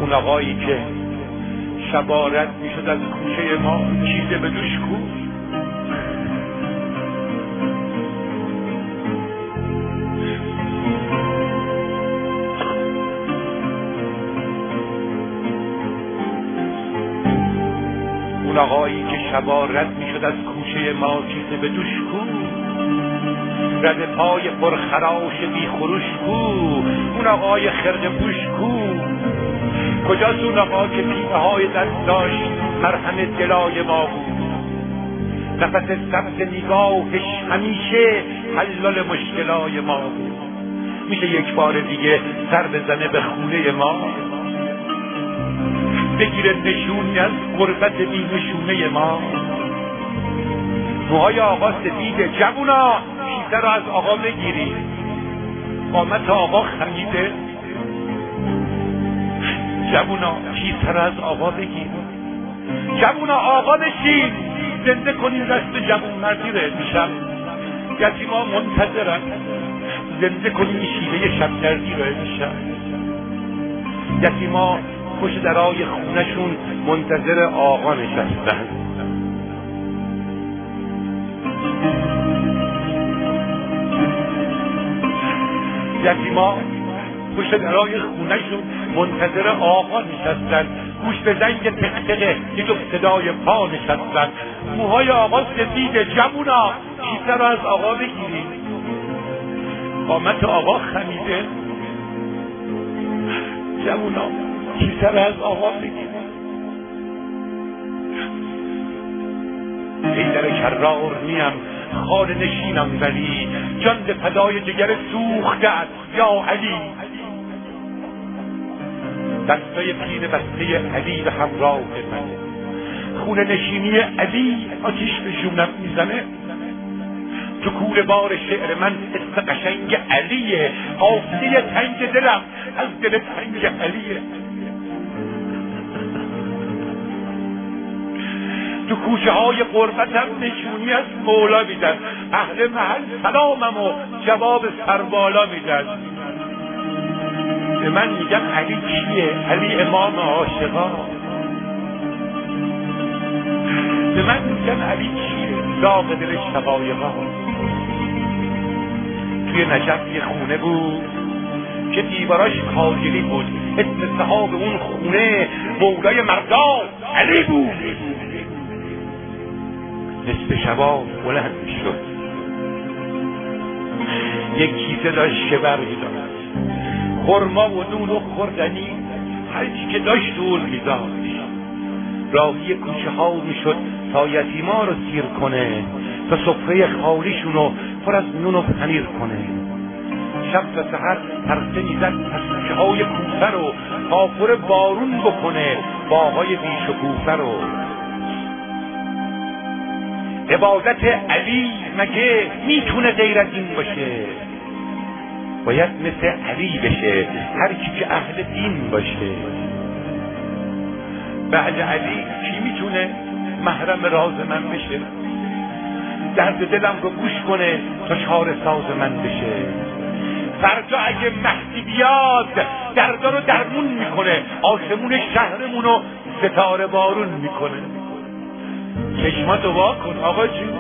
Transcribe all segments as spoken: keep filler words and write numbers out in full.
اون آقایی که شبا رد میشد از کوچه ما کیسه به دوش کو، اون آقایی که شبا رد میشد از کوچه ما کیسه به دوش کو، رد پای پرخراش بی خروش کو، اون آقای خرقه پوش کو، کجاست اون آقا که پیمه های دست داشت مرهم دلای ما بود، نفس سبز نگاهش همیشه حلال مشکلای ما بود. میشه یک بار دیگه سر بزنه به خونه ما، بگیره نشونی از غربت بی نشونه ما. موهای آقا سفیده، جوونا کیسه رو از آقا بگیری، قامت آقا خمیده، جوونا کیسه رو از آقا بگیر، جوونا آقا بشین، زنده کنین دست جوون مردی رو میشم، یتیما منتظرن، زنده کنین شیوه شبگردی رو میشم، یتیما پشت درای خونشون منتظر آقا نشستن. یتیما پشت درای خونشون منتظر آقا نشستن، گوش به زنگ تقتقه یه جفت صدای پا نشستن. موهای آقا سفیده، جوونا کیسه رو از آقا بگیریم، قامت آقا خمیده، جوونا کیسه رو از آقا بگیریم. حیدر کرار نیم خانه نشینم ولی، جان به فدای جگر سوخته یا علی، دستای پینه بسته علی به همراه منه، خونه نشینی علی آتیش به جونم میزنه، تو کوره بار شعر من اسم قشنگ علیه، حافظه تنگ دلم از دل تنگ علیه. تو کوچه های قربتم نشونی از مولا میدن، اهل محل سلامم و جواب سربالا میدن. به من میگم علی کیه؟ علی امام عاشقا. به من میگم علی کیه؟ داغ دل شقایقا. توی نجف یه خونه بود که دیواراش کاجلی بود، اسم صحاب اون خونه مولای مردان علی بود. نصف شبا بلند شد، یک کیسه داشت که برمی‌داشت خرما و نون و خوردنی، هرچی که داشت دور می‌داشت. راهی کوچه ها میشد تا یتیما رو سیر کنه، تا سفره خالیشون رو پر از نون و پنیر کنه. شب تا سحر پرسه میزد از کوچه های کوفه رو تا پر بارون بکنه باغای بیش و کوفه رو. عبادت علی مگه میتونه غیر از این باشه؟ باید مثل علی بشه هر کی که اهل دین باشه. بعد علی کی میتونه محرم راز من بشه؟ درد دلم رو گوش کنه تا چاره ساز من بشه. فردا اگه مهدی بیاد دردا رو درمون میکنه، آسمون شهرمون رو ستاره بارون میکنه. چشماتو وا کن آقا جون،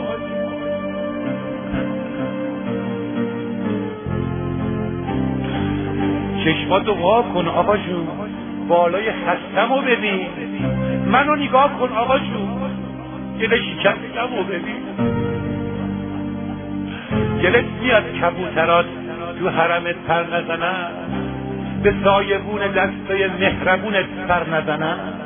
چشماتو وا کن آقا جون، بالای خستمو ببین، منو نگاه کن آقا جون، گل شکستمو ببین. گلت میاد کبوترات تو حرمت پر نزنن، به سایبون دستای مهربونت پر نزنن.